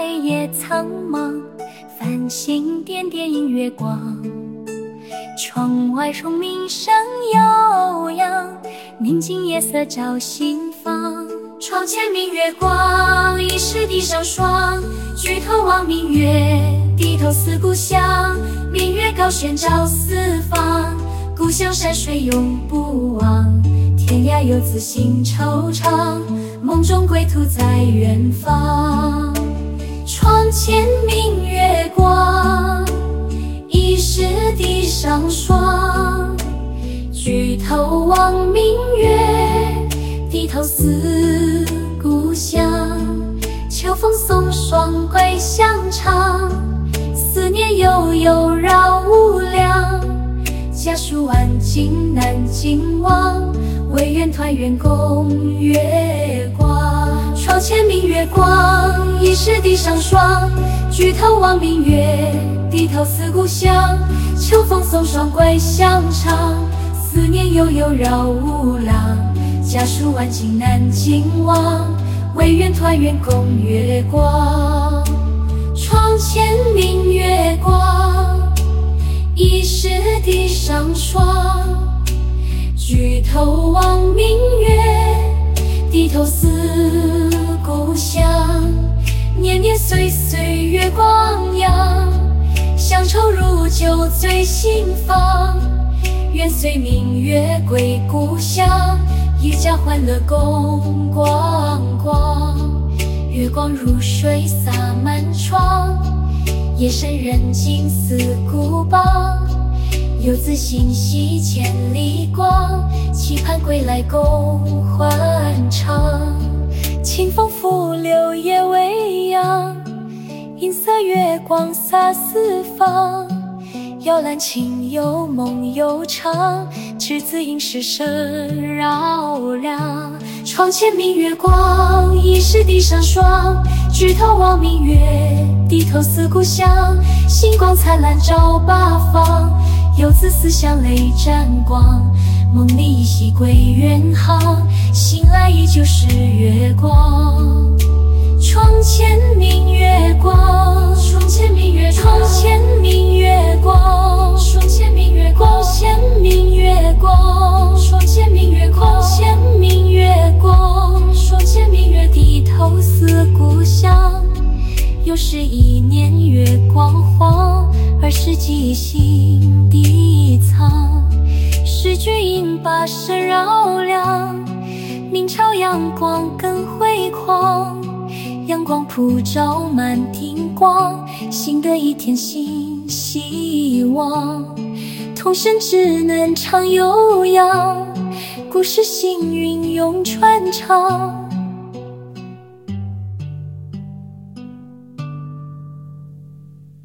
夜苍茫，繁星点点映月光。窗外虫鸣声悠扬，宁静夜色照心房。窗前明月光，疑是地上霜。举头望明月，低头思故乡。明月高悬照四方，故乡山水永不忘。天涯游子心惆怅，梦中归途在远方。窗前明月光，疑是地上霜。举头望明月，低头思故乡。秋风送霜归乡长，思念悠悠绕无量。家书万金难尽忘，唯愿团圆共月光。窗前明月光，疑是地上霜。举头望明月，低头思故乡。秋风送霜归乡长，思念悠悠绕无量。家书万金难尽忘，唯愿团圆共月光。窗前明月光，疑是地上霜。举头望明月，低头思故乡。年年岁岁月光阳，乡愁如酒醉心房。愿随明月归故乡，一家欢乐共光光。月光如水洒满窗，夜深人静思故邦。游子心系千里光，期盼归来共欢唱。清风拂柳叶微扬，银色月光洒四方。摇篮清幽梦悠长，稚子吟诗声绕梁。窗前明月光，疑是地上霜。举头望明月，低头思故乡。星光灿烂照八方，游子思乡泪沾光。梦里依稀归远航，醒来依旧是月光。窗前明月光，窗前明月光，窗前明月光，窗前明月光，窗前明月光，窗前明月光，窗前明月光，窗前明月低头思故乡。又是一年月光黄，20世心底藏。诗句吟罢声绕梁，明朝阳光更辉煌。阳光普照满庭光，新的一天新希望。童声只能唱悠扬，故事幸运永传唱。